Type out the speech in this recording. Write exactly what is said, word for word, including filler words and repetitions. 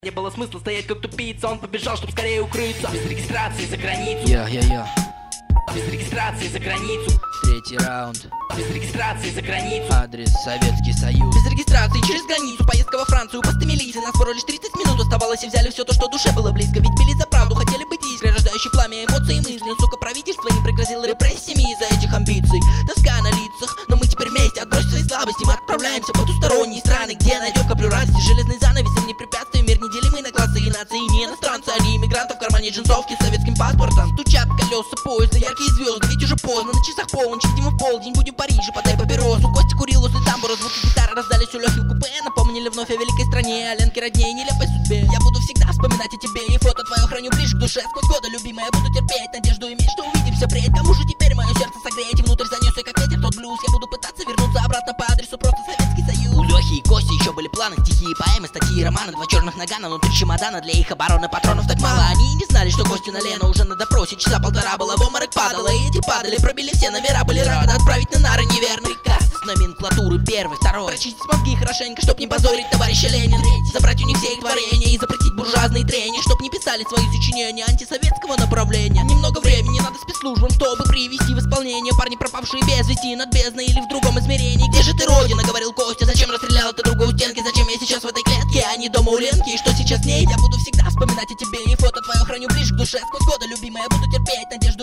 Не было смысла стоять как тупица, он побежал, чтобы скорее укрыться. Без регистрации за границу. Я-я-я. Без регистрации за границу. Третий раунд. Без регистрации за границу. Адрес Советский Союз. Без регистрации через границу. Поездка во Францию. Посты милиции. Нас всего лишь тридцать минут оставалось и взяли все то, что душе было близко. Ведь били за правду, хотели быть искрой, рождающей пламя эмоций и мыслей. Но, сука, правительство не пригрозило репрессиями из-за этих амбиций. Тоска на лицах, но мы теперь вместе. Отбросив свои слабости, мы отправляемся в потусторонние страны, где найдем каплю радости. Железный занавесом не препятствуем. Мир неделимый на классы и нации. Не иностранцы, они иммигранты в кармане джинсовки с советским паспортом. Стучат колеса поезда, яркие звезды. Ведь уже поздно, на часах полночь. Видимо в полдень, будем в Париже, подай папиросу. Костя курил возле тамбура, звуки гитары раздались у Лехи в купе. Напомнили вновь о великой стране, о Ленке роднее, нелепой судьбе. Я буду всегда вспоминать о тебе, и фото твое храню ближе к душе. Сквозь годы, любимая, буду терпеть, надежду иметь, что увидимся впредь. Кому же теперь мое сердце согреть, и внутрь занес я как ветер тот блюз. Я буду пытаться вернуться обратно по адресу, просто Советский Союз. У Лехи и Кости еще были планы, стихи и поэмы, статьи и романы. Два черных нагана внутри чемодана, для их обороны патронов так мало. Они не знали, что Костина Лена уже на допросе. Часа полтора было, в обморок падала, и эти падали. Пробили все номера, были рады отправить на нары неверный приказ с номенклатуры первый, второй. Прочистить мозги хорошенько, чтоб не позорить товарища Ленина. Забрать у них все их творения и запретить буржуазные трения, чтоб не писали свои сочинения антисоветского направления. Немного времени надо спецслужбам, чтобы привести в исполнение. Парни, пропавшие без вести над бездной или в другом измерении. Где же ты, родина, говорил Костя, зачем расстрелял ты друга у стенки? Зачем я сейчас в этой клетке, а не дома у Ленки? И что сейчас с ней? Я буду всегда вспоминать о тебе, и фото твое храню ближе к душе. Сквозь годы, любимая, буду терпеть, надежду